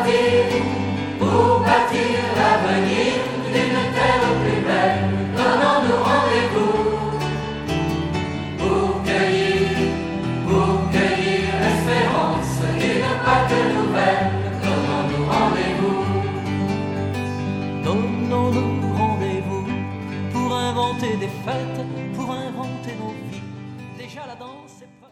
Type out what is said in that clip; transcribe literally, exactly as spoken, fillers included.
bâtir, pour bâtir l'avenir d'une terre plus belle. Donnons-nous rendez-vous pour cueillir, pour cueillir l'espérance d'une Pâque nouvelle. Donnons-nous rendez-vous. Donnons-nous rendez-vous pour inventer des fêtes, pour inventer nos vies. Déjà la danse est